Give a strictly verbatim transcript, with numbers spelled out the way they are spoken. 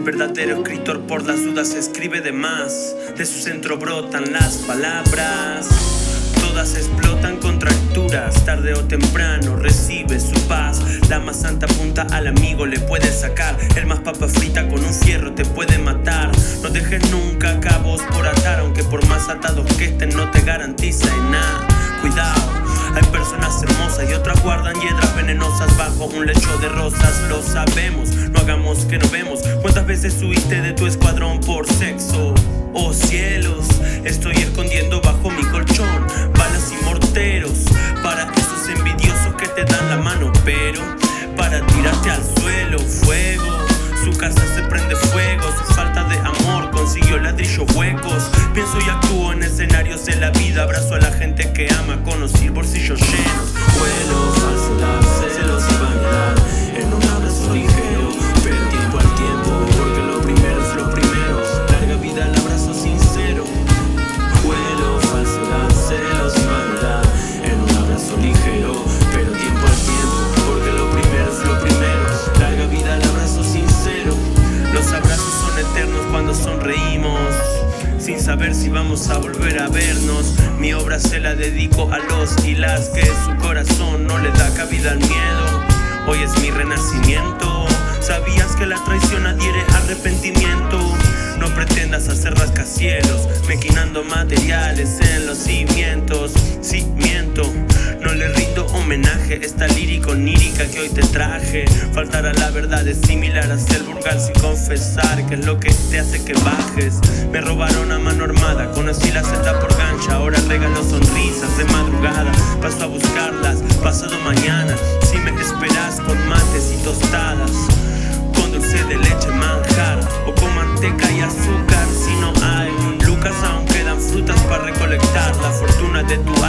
verdadero escritor por las dudas escribe de más. De su centro brotan las palabras, todas explotan contracturas. Tarde o temprano recibe su paz. La más santa punta al amigo le puede sacar. El más papa frita con un fierro te puede matar. No dejes nunca cabos por atar, aunque por más atados que estén no te garantiza en nada. Cuidado, hay personas hermosas y otras guardan hiedras venenosas bajo un lecho de rosas. Lo sabemos, no hagamos que no vemos. ¿Cuántas veces huiste de tu escuadrón por sexo? Oh cielos, estoy escondiendo bajo mi colchón balas y morteros para esos envidiosos que te dan la mano, pero para tirarte al suelo, fuego. Su casa se prende fuego, su falta de amor consiguió ladrillos huecos. Pienso y actúo en escenarios de la vida. Abrazo a la gente que ama, conocí bolsillos llenos. Vuelo, falsedad, celos y vanidad en un abrazo ligero, pero tiempo al tiempo, porque lo primero es lo primero. Larga vida al abrazo sincero. Vuelo, falsedad, celos y vanidad en un abrazo ligero, pero tiempo al tiempo, porque lo primero es lo primero. Larga vida al abrazo sincero. Los abrazos son eternos cuando sonreímos, sin saber si vamos a volver a vernos. Mi obra se la dedico a los y las que su corazón no le da cabida al miedo. Hoy es mi renacimiento. ¿Sabías que la traición adhiere arrepentimiento? No pretendas hacer rascacielos, maquinando materiales en los cimientos. Sí, miento, no le rindo homenaje. Esta lírica onírica que hoy te traje. Faltar a la verdad es similar a ser vulgar sin confesar, que es lo que te hace que bajes. Me robaron a mano armada, conocí la celda por gancha. Ahora regalo sonrisas de madrugada, paso a buscarlas pasado mañana. Si me esperas con mates y tostadas, con dulce de leche manjar, o con manteca y azúcar. Si no hay lucas aún quedan frutas para recolectar. La fortuna de tu